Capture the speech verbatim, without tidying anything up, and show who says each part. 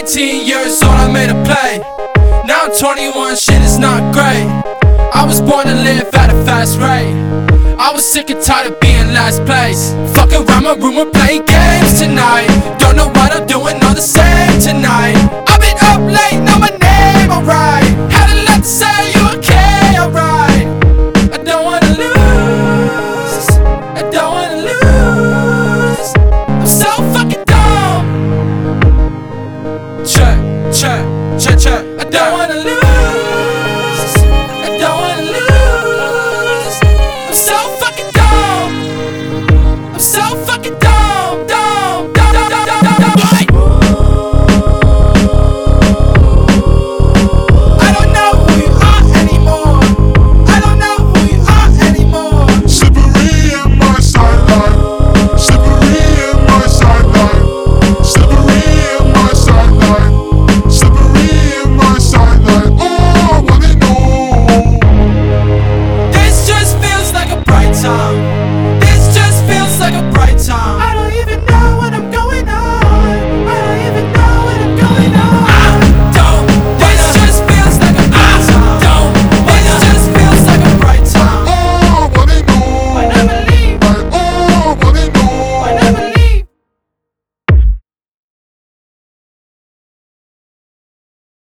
Speaker 1: nineteen years old, I made a play. Now I'm twenty-one, shit is not great. I was born to live at a fast rate. I was sick and tired of being last place. Fuck around my room, we're playing games tonight. Don't know what I'm doing, all the same tonight.